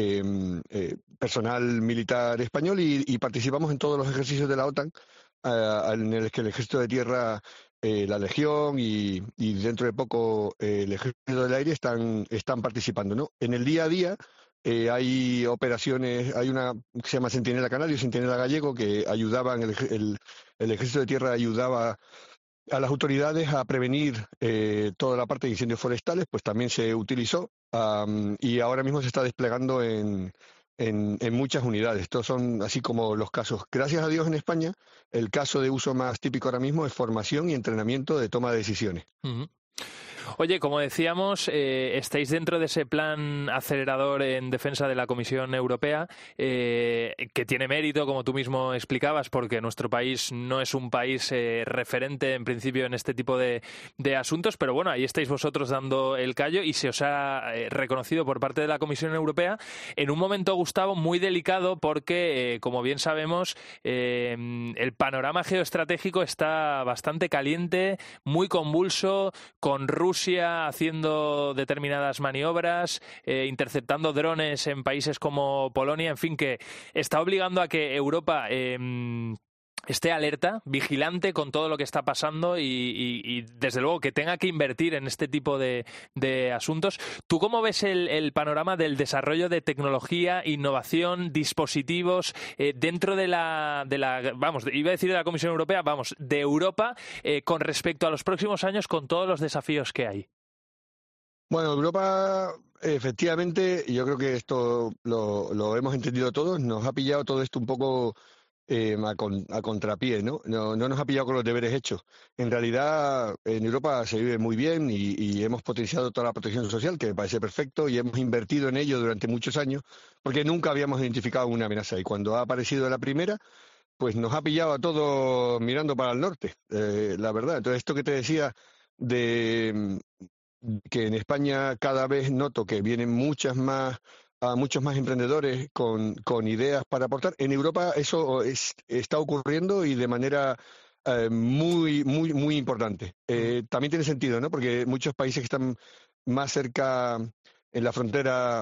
personal militar español y participamos en todos los ejercicios de la OTAN, en el que el Ejército de Tierra, la Legión y dentro de poco el Ejército del Aire están participando, ¿no? En el día a día hay operaciones, hay una que se llama Centinela Canario y Centinela Gallego, que ayudaban, el Ejército de Tierra ayudaba a las autoridades a prevenir toda la parte de incendios forestales, pues también se utilizó y ahora mismo se está desplegando en muchas unidades. Estos son así como los casos. Gracias a Dios en España, el caso de uso más típico ahora mismo es formación y entrenamiento de toma de decisiones. Uh-huh. Oye, como decíamos, estáis dentro de ese plan acelerador en defensa de la Comisión Europea, que tiene mérito, como tú mismo explicabas, porque nuestro país no es un país referente en principio en este tipo de asuntos, pero bueno, ahí estáis vosotros dando el callo y se os ha reconocido por parte de la Comisión Europea en un momento, Gustavo, muy delicado porque, como bien sabemos, el panorama geoestratégico está bastante caliente, muy convulso, con Rusia haciendo determinadas maniobras, interceptando drones en países como Polonia, en fin, que está obligando a que Europa esté alerta, vigilante con todo lo que está pasando y desde luego que tenga que invertir en este tipo de asuntos. ¿Tú cómo ves el panorama del desarrollo de tecnología, innovación, dispositivos dentro de la vamos, iba a decir de la Comisión Europea, vamos, de Europa con respecto a los próximos años con todos los desafíos que hay? Bueno, Europa, efectivamente, yo creo que esto lo hemos entendido todos, nos ha pillado todo esto un poco a contrapié, ¿no? No nos ha pillado con los deberes hechos. En realidad, en Europa se vive muy bien y hemos potenciado toda la protección social, que me parece perfecto, y hemos invertido en ello durante muchos años, porque nunca habíamos identificado una amenaza. Y cuando ha aparecido la primera, pues nos ha pillado a todos mirando para el norte, la verdad. Entonces, esto que te decía de que en España cada vez noto que vienen muchos más emprendedores con ideas para aportar. En Europa eso está ocurriendo y de manera muy, muy, muy importante. También tiene sentido, ¿no? Porque muchos países que están más cerca en la frontera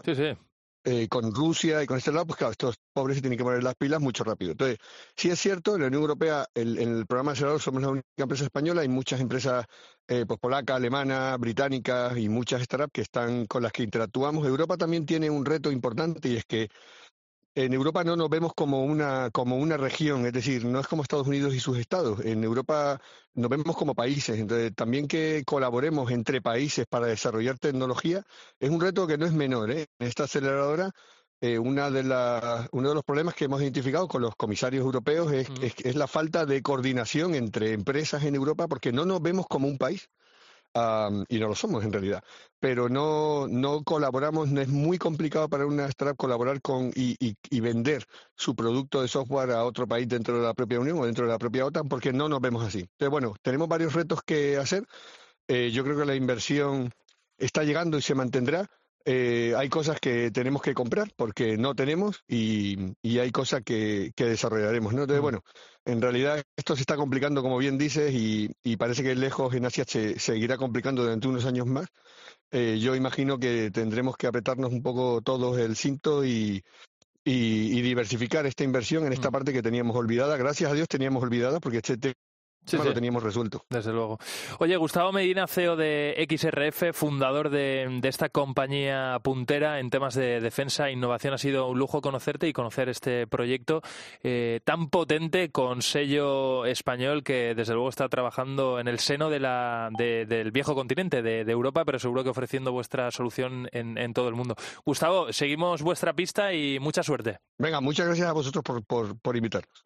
con Rusia y con este lado, pues claro, estos pobres se tienen que poner las pilas mucho rápido. Entonces, sí es cierto, en la Unión Europea, en el programa acelerador somos la única empresa española, hay muchas empresas pues polacas, alemanas, británicas y muchas startups que están con las que interactuamos. Europa también tiene un reto importante y es que en Europa no nos vemos como una región, es decir, no es como Estados Unidos y sus estados. En Europa nos vemos como países, entonces también que colaboremos entre países para desarrollar tecnología es un reto que no es menor, ¿eh? En esta aceleradora, uno de los problemas que hemos identificado con los comisarios europeos es la falta de coordinación entre empresas en Europa, porque no nos vemos como un país. Y no lo somos en realidad, pero no colaboramos, no es muy complicado para una startup colaborar con y vender su producto de software a otro país dentro de la propia Unión o dentro de la propia OTAN, porque no nos vemos así. Entonces, bueno, tenemos varios retos que hacer. Yo creo que la inversión está llegando y se mantendrá. Hay cosas que tenemos que comprar porque no tenemos y hay cosas que desarrollaremos, ¿no? Entonces, bueno, en realidad esto se está complicando, como bien dices, y parece que lejos en Asia se seguirá complicando durante unos años más. Yo imagino que tendremos que apretarnos un poco todos el cinto y diversificar esta inversión en esta parte que teníamos olvidada. Gracias a Dios teníamos olvidada porque este tema lo teníamos resuelto. Desde luego. Oye, Gustavo Medina, CEO de XRF, fundador de esta compañía puntera en temas de defensa e innovación. Ha sido un lujo conocerte y conocer este proyecto tan potente con sello español que desde luego está trabajando en el seno del viejo continente, de Europa, pero seguro que ofreciendo vuestra solución en todo el mundo. Gustavo, seguimos vuestra pista y mucha suerte. Venga, muchas gracias a vosotros por invitarnos.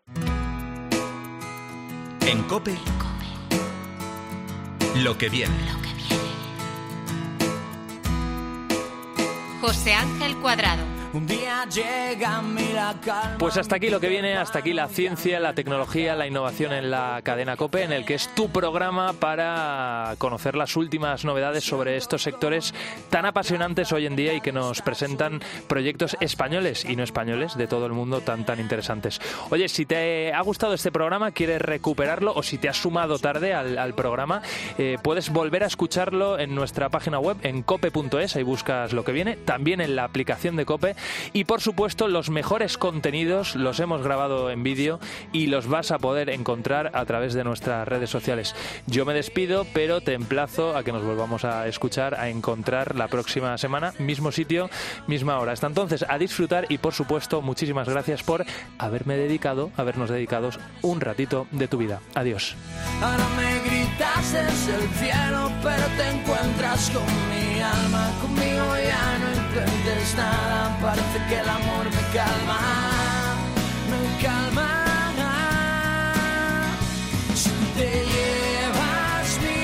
En COPE, lo que viene. José Ángel Cuadrado. Un día llega a mí la calma. Pues hasta aquí lo que viene, hasta aquí la ciencia, la tecnología, la innovación en la cadena COPE, en el que es tu programa para conocer las últimas novedades sobre estos sectores tan apasionantes hoy en día y que nos presentan proyectos españoles y no españoles de todo el mundo tan interesantes. Oye, si te ha gustado este programa, quieres recuperarlo o si te has sumado tarde al programa, puedes volver a escucharlo en nuestra página web en cope.es, ahí buscas lo que viene, también en la aplicación de COPE. Y por supuesto los mejores contenidos los hemos grabado en vídeo y los vas a poder encontrar a través de nuestras redes sociales. Yo me despido, pero te emplazo a que nos volvamos a escuchar, a encontrar la próxima semana, mismo sitio, misma hora. Hasta entonces, a disfrutar y por supuesto muchísimas gracias por habernos dedicado un ratito de tu vida. Adiós. Ahora me gritas desde el cielo, pero te encuentras con mi alma. Conmigo ya no intentes nada, parece que el amor me calma, me calma. Si te llevas mi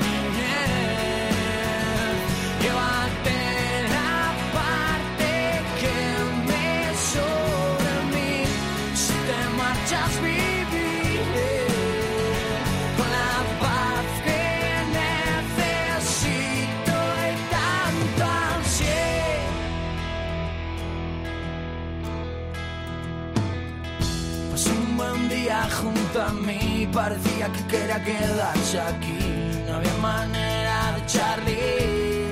mujer, llévate la parte que me sobra a mí. Si te marchas, viviré con la paz que necesito y tanto ansié. Pasé un buen día junto a mí, parecía que quería quedarse aquí, no había manera de echarle.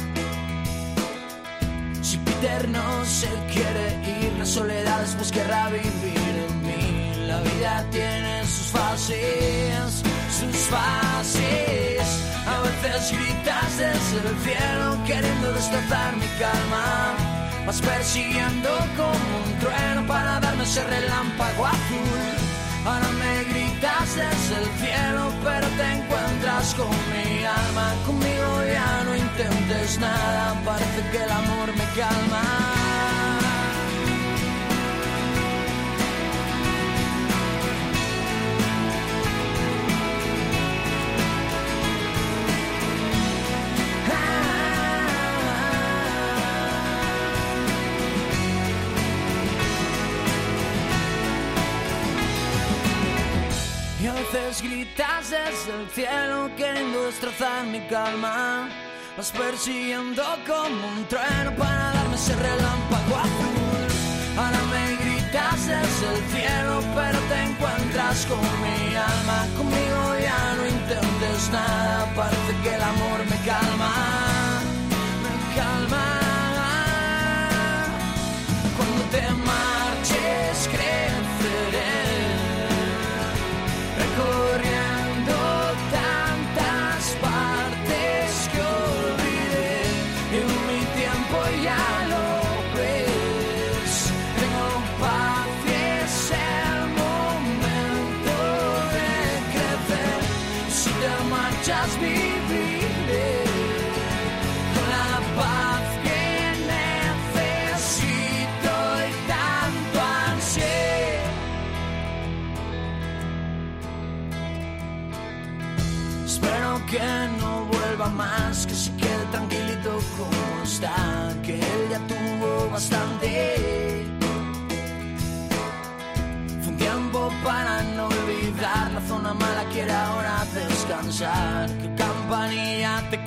Si Peter no se quiere ir, la soledad después querrá vivir en mí. La vida tiene sus fases, sus fases. A veces gritas desde el cielo queriendo destrozar mi calma. Vas persiguiendo como un trueno para darme ese relámpago azul. Ahora me gritas desde el cielo, pero te encuentras con mi alma. Conmigo ya no intentes nada, parece que el amor me calma. Y a veces gritas desde el cielo queriendo destrozar mi calma. Vas persiguiendo como un trueno para darme ese relámpago azul. Ahora me gritas desde el cielo, pero te encuentras con mi alma. Conmigo ya no intentes nada, parece que el amor me calma, me calma. Cuando te marches creceré, recorriendo tantas partes que olvidé. En mi tiempo ya lo ves, tengo paz y es el momento de crecer. Si te marchas viviré con la paz que necesito y tanto ansié. Espero que no vuelva más, que se quede tranquilito como está, que él ya tuvo bastante. Fue un tiempo para no olvidar, la zona mala quiere ahora descansar. Que campanilla te